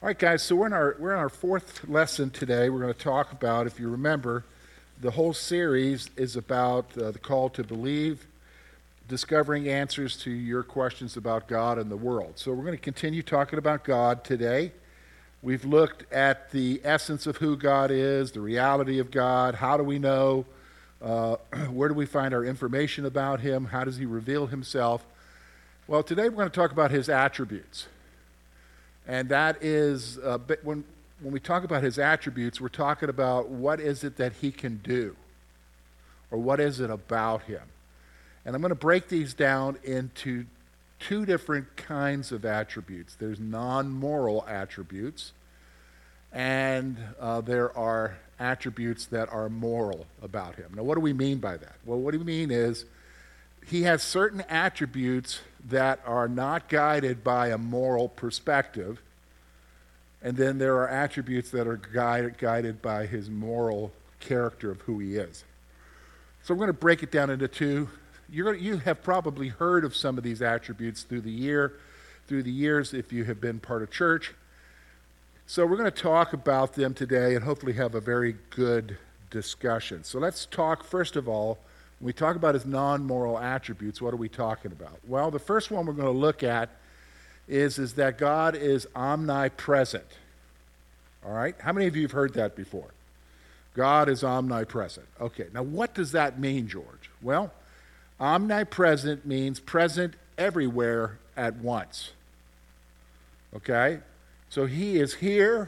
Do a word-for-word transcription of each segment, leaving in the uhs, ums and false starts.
All right, guys, so we're in our we're in our fourth lesson today. We're going to talk about, if you remember, the whole series is about uh, the call to believe, discovering answers to your questions about God and the world. So we're going to continue talking about God today. We've looked at the essence of who God is, the reality of God, how do we know, uh, where do we find our information about him, how does he reveal himself. Well, today we're going to talk about his attributes. And that is, uh, when, when we talk about his attributes, we're talking about what is it that he can do, or what is it about him. And I'm going to break these down into two different kinds of attributes. There's non-moral attributes, and uh, there are attributes that are moral about him. Now, what do we mean by that? Well, what do we mean is he has certain attributes that are not guided by a moral perspective, and then there are attributes that are guided, guided by his moral character of who he is. So we're going to break it down into two. You're going to, you have probably heard of some of these attributes through the year, through the years if you have been part of church. So we're going to talk about them today and hopefully have a very good discussion. So let's talk, first of all, when we talk about his non-moral attributes, what are we talking about? Well, the first one we're going to look at is, is that God is omnipresent. All right? How many of you have heard that before? God is omnipresent. Okay, now what does that mean, George? Well, omnipresent means present everywhere at once. Okay? So he is here.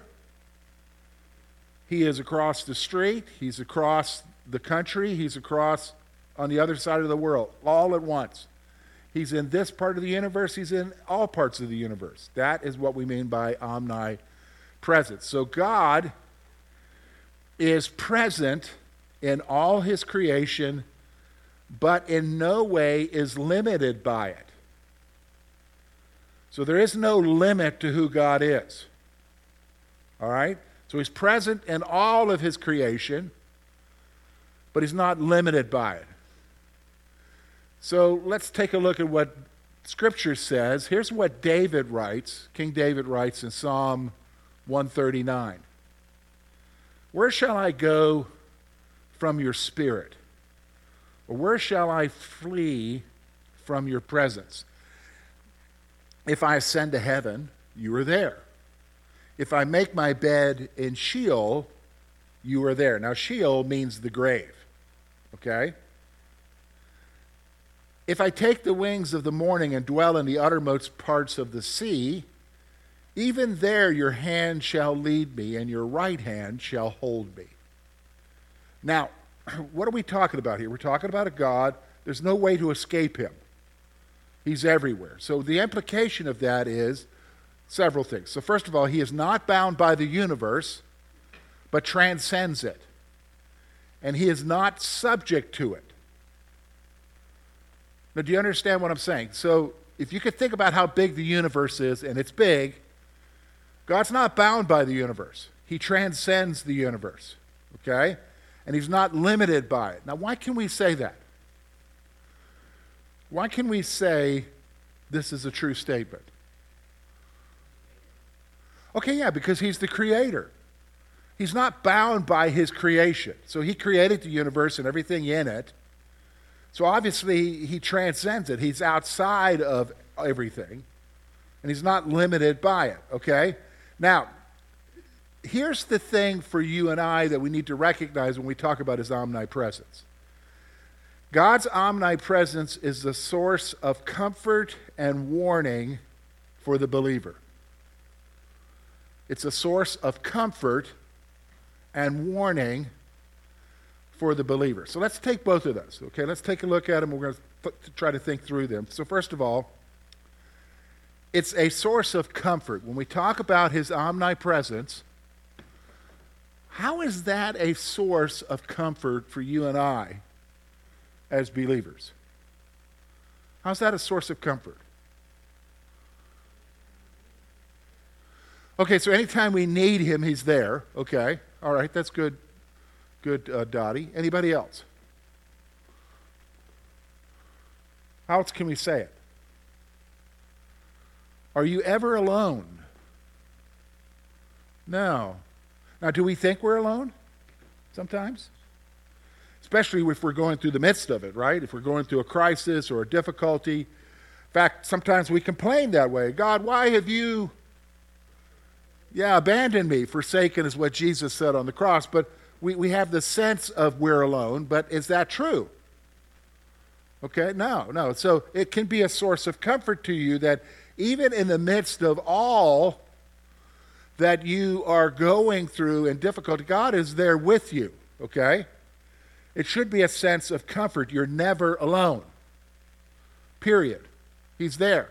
He is across the street. He's across the country. He's across on the other side of the world, all at once. He's in this part of the universe. He's in all parts of the universe. That is what we mean by omnipresent. So God is present in all his creation, but in no way is limited by it. So there is no limit to who God is. All right? So he's present in all of his creation, but he's not limited by it. So let's take a look at what Scripture says. Here's what David writes, King David writes in Psalm one thirty-nine. Where shall I go from your spirit? Or where shall I flee from your presence? If I ascend to heaven, you are there. If I make my bed in Sheol, you are there. Now, Sheol means the grave, okay? If I take the wings of the morning and dwell in the uttermost parts of the sea, even there your hand shall lead me, and your right hand shall hold me. Now, what are we talking about here? We're talking about a God. There's no way to escape him. He's everywhere. So the implication of that is several things. So first of all, he is not bound by the universe, but transcends it. And he is not subject to it. Now, do you understand what I'm saying? So if you could think about how big the universe is, and it's big, God's not bound by the universe. He transcends the universe, okay? And he's not limited by it. Now, why can we say that? Why can we say this is a true statement? Okay, yeah, because he's the creator. He's not bound by his creation. So he created the universe and everything in it. So obviously he transcends it. He's outside of everything. And he's not limited by it, okay? Now, here's the thing for you and I that we need to recognize when we talk about his omnipresence. God's omnipresence is the source of comfort and warning for the believer. It's a source of comfort and warning for the believer. So let's take both of those, okay? Let's take a look at them. We're going to try to think through them. So first of all, it's a source of comfort. When we talk about his omnipresence, how is that a source of comfort for you and I as believers? How's that a source of comfort? Okay, so anytime we need him, he's there. Okay, all right, that's good. Good, uh, Dottie. Anybody else? How else can we say it? Are you ever alone? No. Now, do we think we're alone? Sometimes? Especially if we're going through the midst of it, right? If we're going through a crisis or a difficulty. In fact, sometimes we complain that way. God, why have you, yeah, abandoned me? Forsaken is what Jesus said on the cross. But we, we have the sense of we're alone, but is that true? Okay, no, no. So it can be a source of comfort to you that even in the midst of all that you are going through in difficulty, God is there with you, okay? It should be a sense of comfort. You're never alone, period. He's there.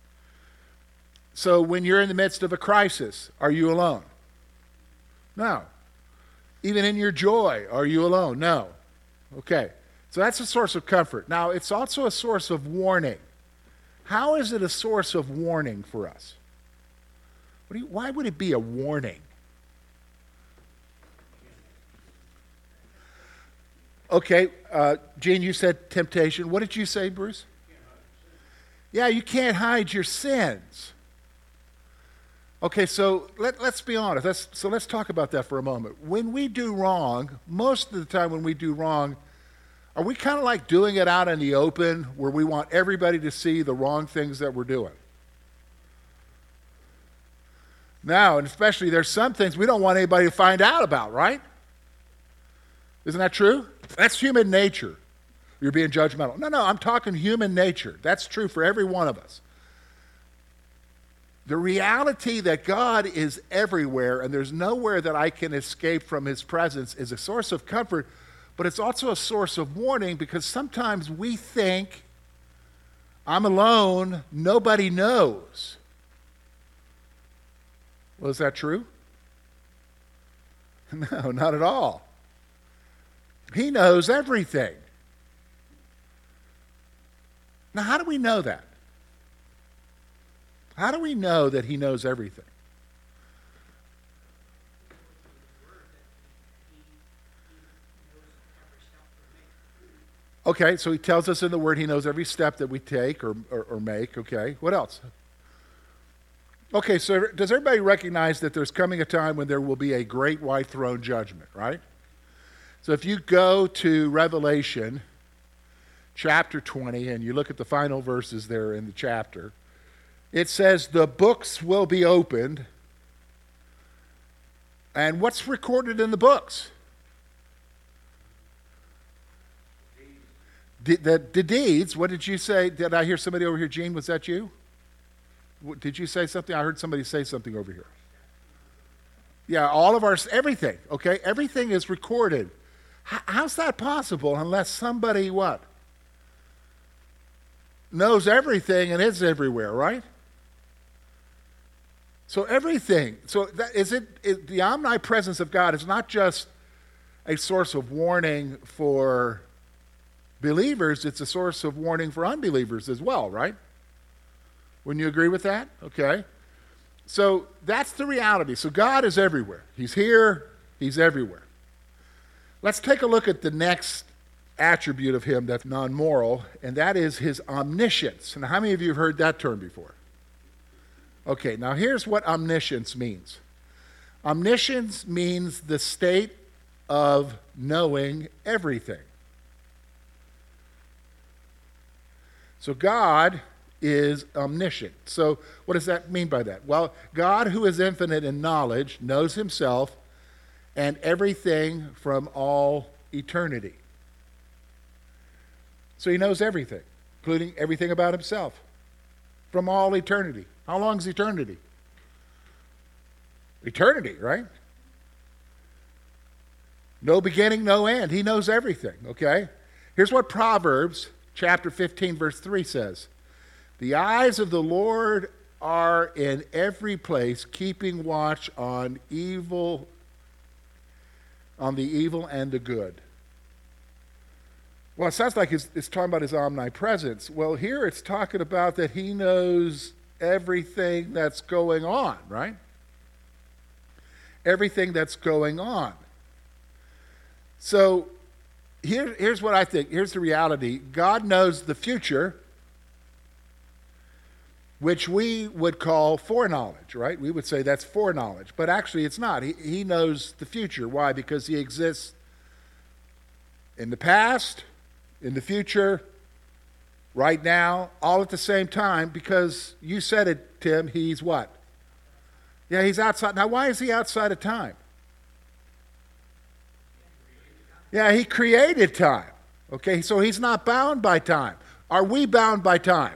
So when you're in the midst of a crisis, are you alone? No. Even in your joy, are you alone? No. Okay. So that's a source of comfort. Now, it's also a source of warning. How is it a source of warning for us? What do you, why would it be a warning? Okay, uh, Gene, you said temptation. What did you say, Bruce? Yeah, you can't hide your sins. Okay, so let, let's be honest. Let's, so let's talk about that for a moment. When we do wrong, most of the time when we do wrong, are we kind of like doing it out in the open where we want everybody to see the wrong things that we're doing? Now, and especially there's some things we don't want anybody to find out about, right? Isn't that true? That's human nature. You're being judgmental. No, no, I'm talking human nature. That's true for every one of us. The reality that God is everywhere and there's nowhere that I can escape from his presence is a source of comfort, but it's also a source of warning because sometimes we think, I'm alone, nobody knows. Well, is that true? No, not at all. He knows everything. Now, how do we know that? How do we know that he knows everything? Okay, so he tells us in the Word he knows every step that we take or, or, or make. Okay, what else? Okay, so does everybody recognize that there's coming a time when there will be a great white throne judgment, right? So if you go to Revelation chapter twenty and you look at the final verses there in the chapter, it says the books will be opened. And what's recorded in the books? The, the, the deeds. What did you say? Did I hear somebody over here? Gene, was that you? Did you say something? I heard somebody say something over here. Yeah, all of our, everything, okay? Everything is recorded. H- how's that possible unless somebody, what? Knows everything and is everywhere, right? So everything. So that, is it, it, the omnipresence of God is not just a source of warning for believers, it's a source of warning for unbelievers as well, right? Wouldn't you agree with that? Okay. So that's the reality. So God is everywhere. He's here. He's everywhere. Let's take a look at the next attribute of him that's non-moral, and that is his omniscience. And how many of you have heard that term before? Okay, now here's what omniscience means. Omniscience means the state of knowing everything. So God is omniscient. So what does that mean by that? Well, God, who is infinite in knowledge, knows himself and everything from all eternity. So he knows everything, including everything about himself from all eternity. How long is eternity? Eternity, right? No beginning, no end. He knows everything, okay? Here's what Proverbs chapter fifteen, verse three says. The eyes of the Lord are in every place, keeping watch on evil, on the evil and the good. Well, it sounds like it's, it's talking about his omnipresence. Well, here it's talking about that he knows everything that's going on, right? Everything that's going on. So here, here's what I think. Here's the reality. God knows the future. which we would call foreknowledge, right? We would say that's foreknowledge, but actually it's not. He, he knows the future. Why? Because he exists in the past, in the future, right now, all at the same time, because you said it, Tim, he's what? Yeah, he's outside. Now, why is he outside of time? Yeah, he created time. Okay, so he's not bound by time. Are we bound by time?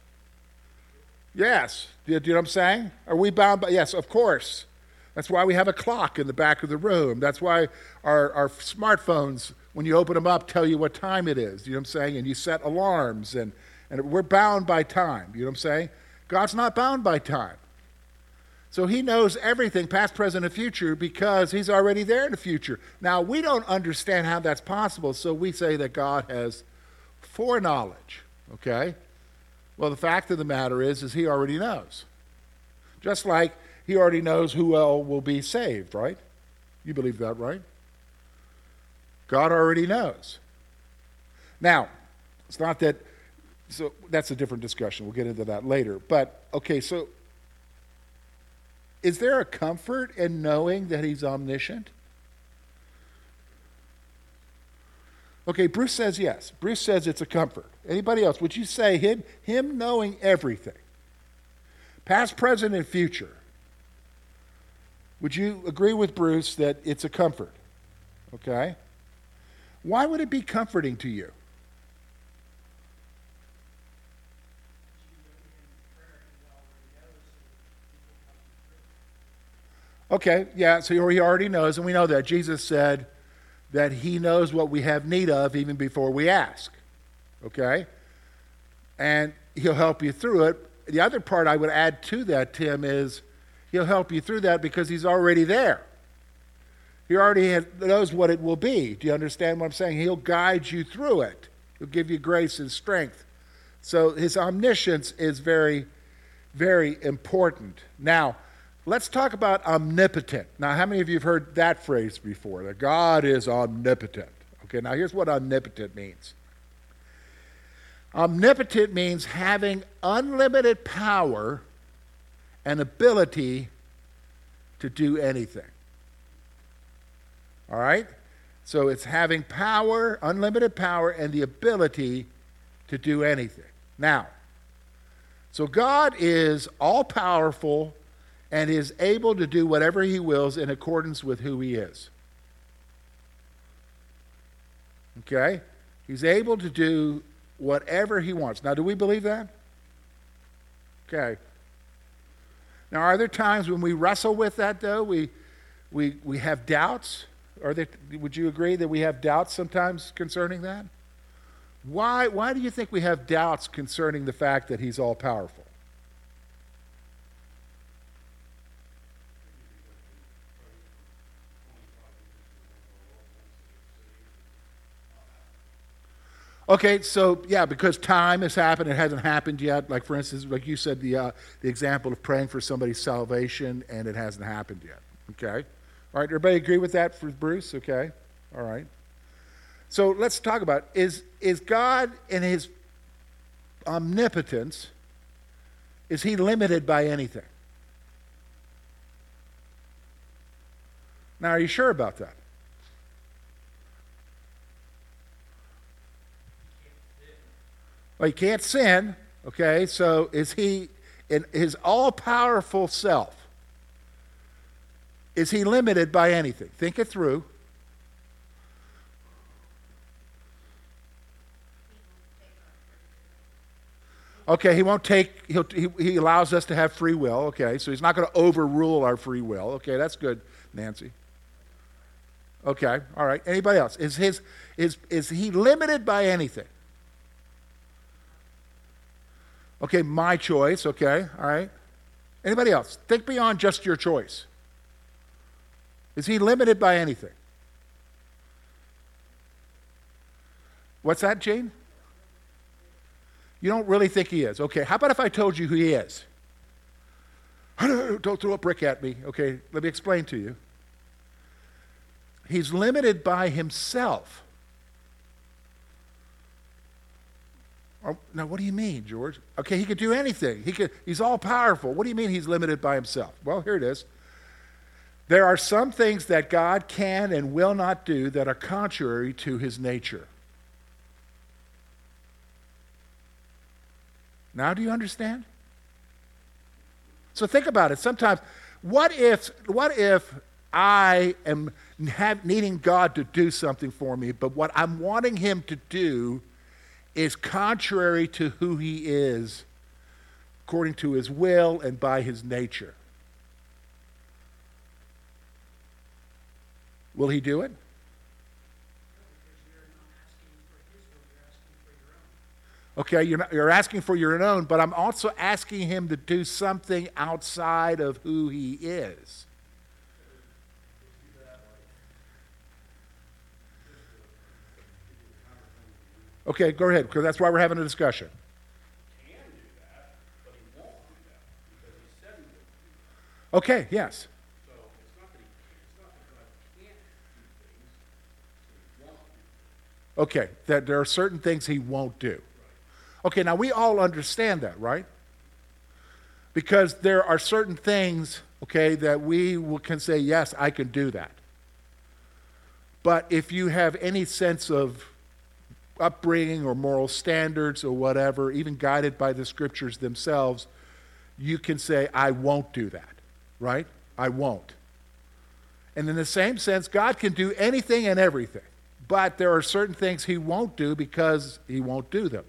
Yes. Do you, do you know what I'm saying? Are we bound by? Yes, of course. That's why we have a clock in the back of the room. That's why our, our smartphones, when you open them up, tell you what time it is. You know what I'm saying? And you set alarms, and, and we're bound by time. You know what I'm saying? God's not bound by time. So he knows everything, past, present, and future, because he's already there in the future. Now, we don't understand how that's possible, so we say that God has foreknowledge, okay? Well, the fact of the matter is, is he already knows. Just like he already knows who all will be saved, right? You believe that, right? God already knows. Now, it's not that, so that's a different discussion. We'll get into that later. But, okay, so is there a comfort in knowing that he's omniscient? Okay, Bruce says yes. Bruce says it's a comfort. Anybody else? Would you say him, him knowing everything, past, present, and future, would you agree with Bruce that it's a comfort? Okay? Why would it be comforting to you? Okay, yeah, so he already knows, and we know that. Jesus said that he knows what we have need of even before we ask, okay? And he'll help you through it. The other part I would add to that, Tim, is he'll help you through that because he's already there. He already has, knows what it will be. Do you understand what I'm saying? He'll guide you through it. He'll give you grace and strength. So his omniscience is very, very important. Now, let's talk about omnipotent. Now, how many of you have heard that phrase before? That God is omnipotent. Okay, now here's what omnipotent means. Omnipotent means having unlimited power and ability to do anything. All right? So it's having power, unlimited power, and the ability to do anything. Now, so God is all-powerful and is able to do whatever he wills in accordance with who he is. Okay? He's able to do whatever he wants. Now, do we believe that? Okay. Now, are there times when we wrestle with that, though? We, we, we have doubts? Are there, would you agree that we have doubts sometimes concerning that? Why, why do you think we have doubts concerning the fact that he's all-powerful? Okay, so yeah, because time has happened, it hasn't happened yet. Like for instance, like you said, the uh, the example of praying for somebody's salvation, and it hasn't happened yet. Okay, all right. Everybody agree with that for Bruce? Okay, all right. So let's talk about is is God in his omnipotence? Is he limited by anything? Now, are you sure about that? Well, he can't sin, okay? So is he, in his all-powerful self, is he limited by anything? Think it through. Okay, he won't take, he'll, he, he allows us to have free will, okay? So he's not going to overrule our free will. Okay, that's good, Nancy. Okay, all right. Anybody else? Is his, is, is he limited by anything? Okay, my choice, okay, all right. Anybody else? Think beyond just your choice. Is he limited by anything? What's that, Jane? You don't really think he is. Okay, how about if I told you who he is? Don't throw a brick at me. Okay, let me explain to you. He's limited by himself. Oh, now, what do you mean, George? Okay, he could do anything. He could, he's all powerful. What do you mean he's limited by himself? Well, here it is. There are some things that God can and will not do that are contrary to his nature. Now, do you understand? So think about it. Sometimes, what if, what if I am have, needing God to do something for me, but what I'm wanting him to do is contrary to who he is, according to his will and by his nature? Will he do it? Okay, you're, not, you're asking for your own, but I'm also asking him to do something outside of who he is. Okay, go ahead, because that's why we're having a discussion. He can do that, but he won't do that because he said he would. Okay, yes. So it's not that he can't, it's not that God can't do things, so he won't do them. Okay, that there are certain things he won't do. Okay, now we all understand that, right? Because there are certain things, okay, that we will, can say, yes, I can do that. But if you have any sense of upbringing or moral standards or whatever, even guided by the scriptures themselves, you can say, I won't do that, right? I won't. And in the same sense, God can do anything and everything, but there are certain things he won't do because he won't do them.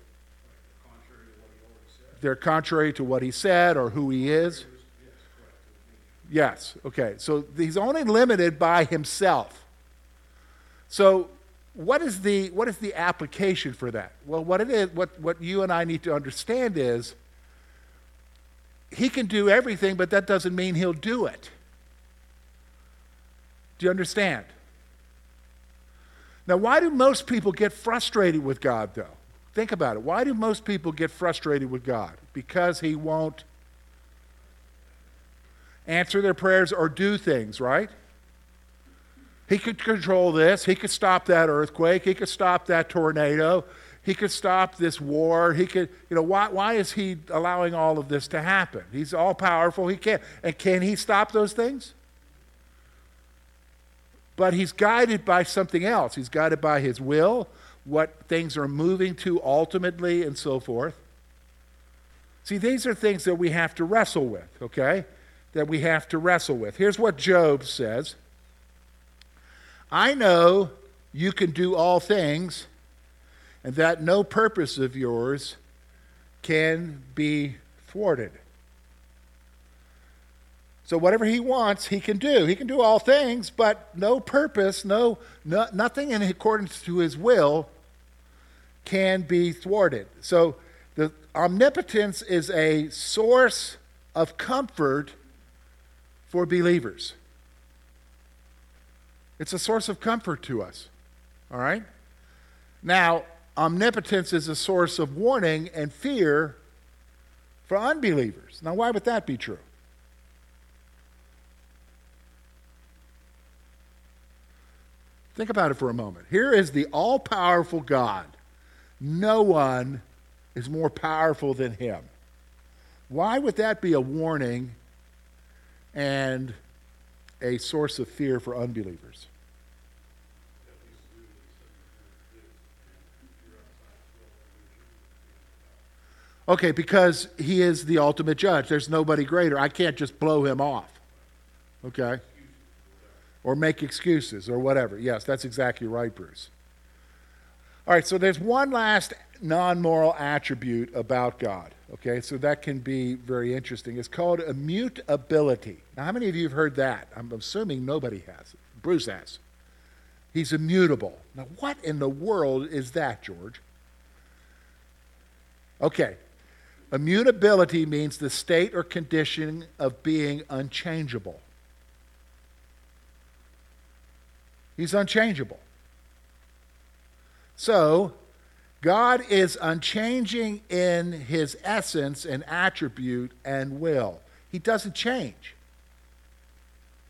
They're contrary to what he said or who he is. Yes, okay. So he's only limited by himself. So what is the what is the application for that? Well, what it is, what, what you and I need to understand is he can do everything, but that doesn't mean he'll do it. Do you understand? Now, why do most people get frustrated with God, though? Think about it. Why do most people get frustrated with God? Because he won't answer their prayers or do things, right? He could control this. He could stop that earthquake. He could stop that tornado. He could stop this war. He could, you know, why, why is he allowing all of this to happen? He's all powerful. He can. And can he stop those things? But he's guided by something else. He's guided by his will, what things are moving to ultimately, and so forth. See, these are things that we have to wrestle with, okay? That we have to wrestle with. Here's what Job says. I know you can do all things, and that no purpose of yours can be thwarted. So whatever he wants, he can do. He can do all things, but no purpose, no, no nothing in accordance to his will can be thwarted. So the omnipotence is a source of comfort for believers. It's a source of comfort to us. All right? Now, omnipotence is a source of warning and fear for unbelievers. Now, why would that be true? Think about it for a moment. Here is the all-powerful God. No one is more powerful than him. Why would that be a warning and a source of fear for unbelievers? Okay, because he is the ultimate judge. There's nobody greater. I can't just blow him off. Okay? Or make excuses or whatever. Yes, that's exactly right, Bruce. All right, so there's one last non-moral attribute about God. Okay, so that can be very interesting. It's called immutability. Now, how many of you have heard that? I'm assuming nobody has. Bruce has. He's immutable. Now, what in the world is that, George? Okay, immutability means the state or condition of being unchangeable. He's unchangeable. So, God is unchanging in his essence and attribute and will. He doesn't change.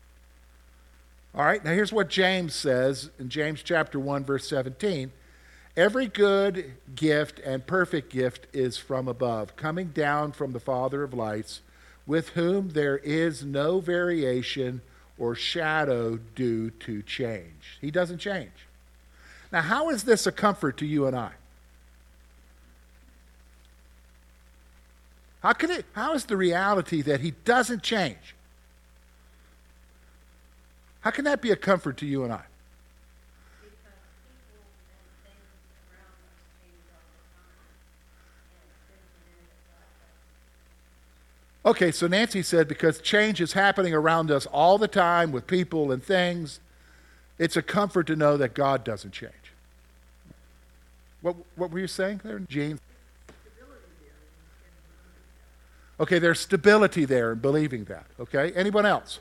All right, now here's what James says in James chapter one, verse seventeen. Every good gift and perfect gift is from above, coming down from the Father of lights, with whom there is no variation or shadow due to change. He doesn't change. Now, how is this a comfort to you and I? How can it, how is the reality that he doesn't change? How can that be a comfort to you and I? Okay, so Nancy said because change is happening around us all the time with people and things, it's a comfort to know that God doesn't change. What, what were you saying there, Jean? Okay, there's stability there in believing that. Okay, anyone else?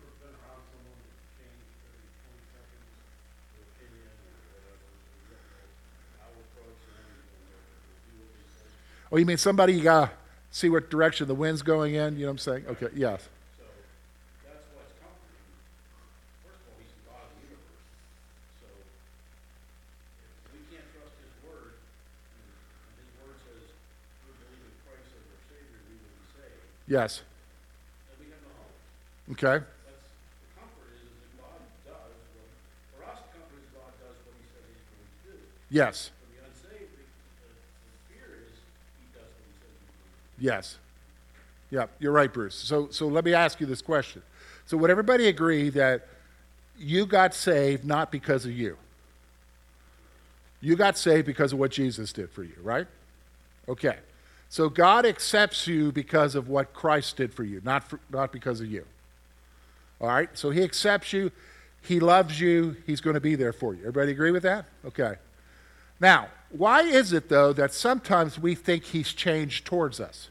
Oh, you mean somebody you got to see what direction the wind's going in? You know what I'm saying? Okay, yes. So that's what's comforting. First of all, he's the God of the universe. So if we can't trust his word, and his word says we believe in Christ as our Savior, we will be saved, Yes. then we have no hope. Okay. That's the comfort is, is that God does what, for us, the comfort is God does what he says he's going to do. Yes. For the unsaved, the, the, the fear is he does what he says he's going to do. Yes. Yeah, you're right, Bruce. So, so let me ask you this question. So would everybody agree that you got saved not because of you? You got saved because of what Jesus did for you, right? Okay. So God accepts you because of what Christ did for you, not, for, not because of you. All right? So he accepts you. He loves you. He's going to be there for you. Everybody agree with that? Okay. Now, why is it, though, that sometimes we think he's changed towards us?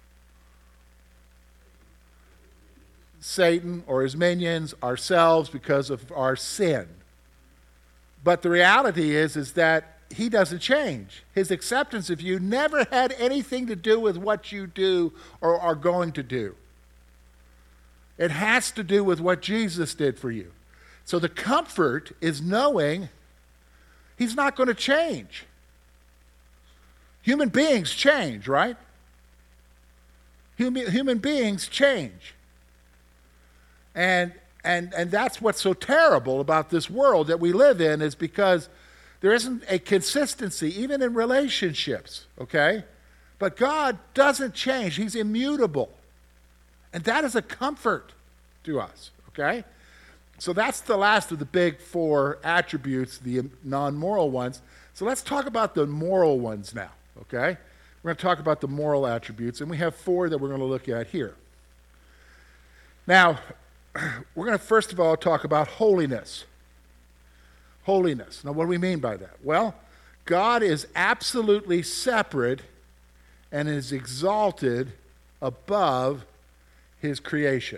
Satan or his minions, ourselves, because of our sin. But the reality is, is that he doesn't change. His acceptance of you never had anything to do with what you do or are going to do. It has to do with what Jesus did for you. So the comfort is knowing he's not going to change. Human beings change, right? Human, human beings change. And, and, and that's what's so terrible about this world that we live in, is because there isn't a consistency, even in relationships, okay? But God doesn't change. He's immutable. And that is a comfort to us, okay? So that's the last of the big four attributes, the non-moral ones. So let's talk about the moral ones now, okay? We're going to talk about the moral attributes, and we have four that we're going to look at here. Now, we're going to first of all talk about holiness. Holiness. Now, what do we mean by that? Well, God is absolutely separate and is exalted above his creation.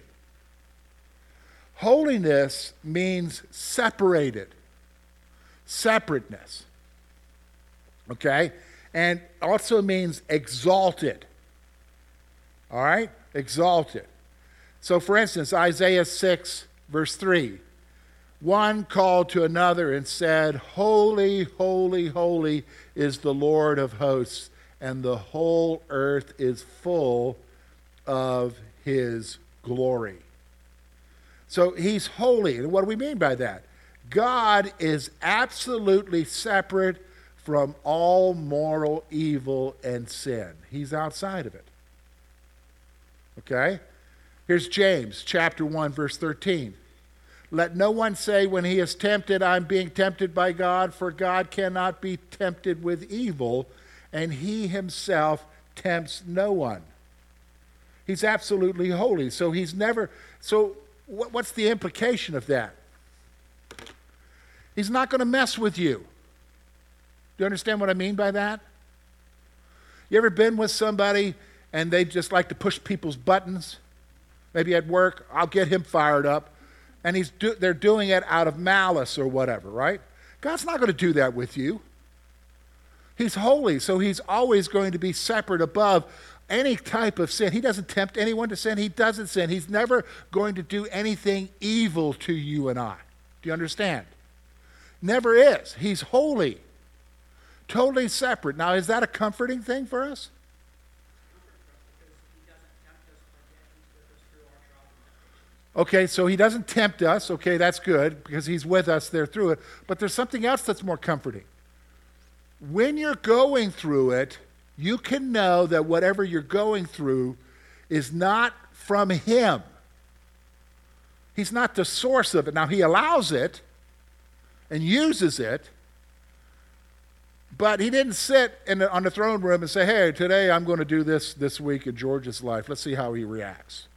Holiness means separated, separateness. Okay? And also means exalted. All right? Exalted. So, for instance, Isaiah six, verse three. One called to another and said, "Holy, holy, holy is the Lord of hosts, and the whole earth is full of his glory." So he's holy. And what do we mean by that? God is absolutely separate from all moral evil and sin. He's outside of it. Okay? Here's James chapter one, verse thirteen. "Let no one say when he is tempted, I'm being tempted by God, for God cannot be tempted with evil, and he himself tempts no one." He's absolutely holy. So he's never, so what, what's the implication of that? He's not going to mess with you. Do you understand what I mean by that? You ever been with somebody and they just like to push people's buttons? Maybe at work, I'll get him fired up. And he's do, they're doing it out of malice or whatever, right? God's not going to do that with you. He's holy, so he's always going to be separate above any type of sin. He doesn't tempt anyone to sin. He doesn't sin. He's never going to do anything evil to you and I. Do you understand? Never is. He's holy. Totally separate. Now, is that a comforting thing for us? Okay, so he doesn't tempt us. Okay, that's good because he's with us there through it. But there's something else that's more comforting. When you're going through it, you can know that whatever you're going through is not from him. He's not the source of it. Now, he allows it and uses it, but he didn't sit in the, on the throne room and say, hey, today I'm going to do this this week in George's life. Let's see how he reacts.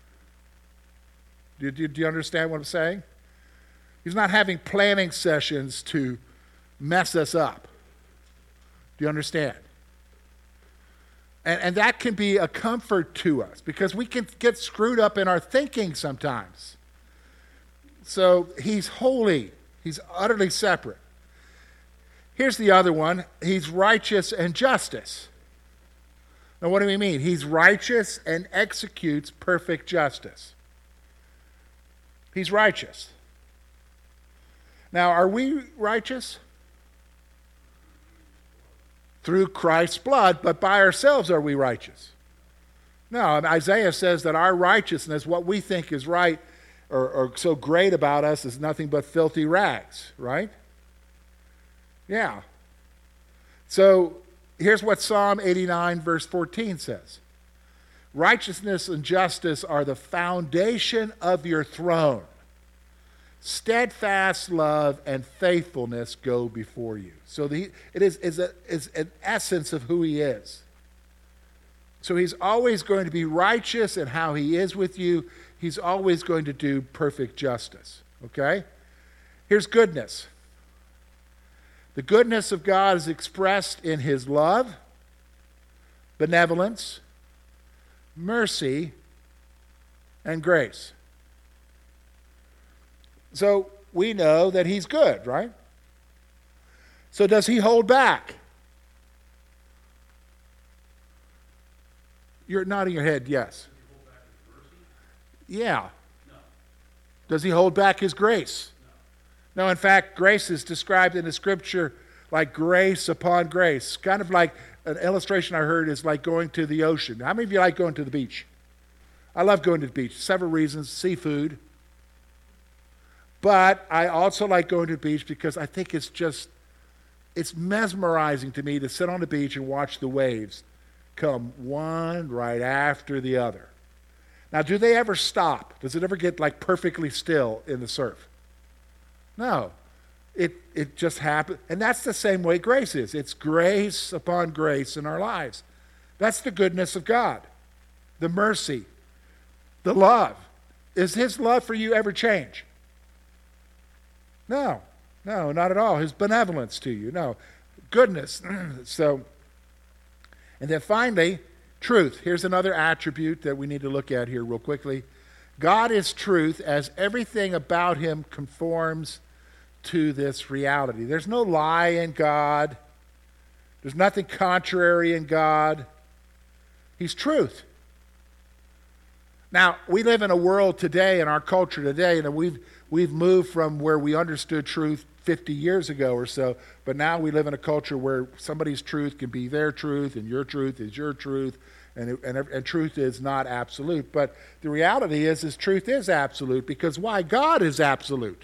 Do, do, do you understand what I'm saying? He's not having planning sessions to mess us up. Do you understand? And, and that can be a comfort to us because we can get screwed up in our thinking sometimes. So he's holy. He's utterly separate. Here's the other one. He's righteous and justice. Now, what do we mean? He's righteous and executes perfect justice. He's righteous. Now, are we righteous? Through Christ's blood, but by ourselves are we righteous? No, Isaiah says that our righteousness, what we think is right or, or so great about us, is nothing but filthy rags, right? Yeah. So here's what Psalm eighty-nine verse fourteen says. Righteousness and justice are the foundation of your throne. Steadfast love and faithfulness go before you. So the, it is, is, a, is an essence of who he is. So he's always going to be righteous in how he is with you. He's always going to do perfect justice. Okay? Here's goodness. The goodness of God is expressed in his love, benevolence, mercy, and grace. So we know that he's good, right? So does he hold back? You're nodding your head, yes. Yeah. Does he hold back his grace? No, in fact, grace is described in the scripture like grace upon grace. Kind of like an illustration I heard is like going to the ocean. How many of you like going to the beach? I love going to the beach. Several reasons. Seafood. But I also like going to the beach because I think it's just, it's mesmerizing to me to sit on the beach and watch the waves come one right after the other. Now, do they ever stop? Does it ever get like perfectly still in the surf? No. It, it just happens. And that's the same way grace is. It's grace upon grace in our lives. That's the goodness of God. The mercy. The love. Is his love for you ever change? No. No, not at all. His benevolence to you. No. Goodness. So, and then finally, truth. Here's another attribute that we need to look at here real quickly. God is truth as everything about him conforms to this reality. There's no lie in God. There's nothing contrary in God. He's truth. Now, we live in a world today, in our culture today, and we've we've moved from where we understood truth fifty years ago or so, but now we live in a culture where somebody's truth can be their truth, and your truth is your truth, and, it, and, and truth is not absolute. But the reality is, is truth is absolute, because why? God is absolute.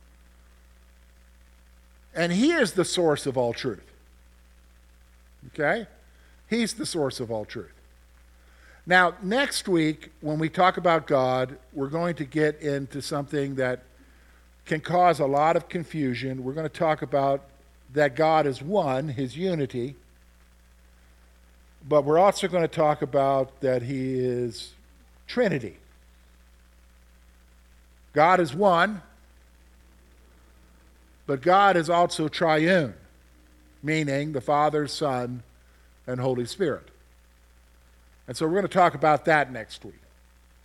And he is the source of all truth. Okay? He's the source of all truth. Now, next week, when we talk about God, we're going to get into something that can cause a lot of confusion. We're going to talk about that God is one, his unity. But we're also going to talk about that he is Trinity. God is one, but God is also triune, meaning the Father, Son, and Holy Spirit. And so we're going to talk about that next week.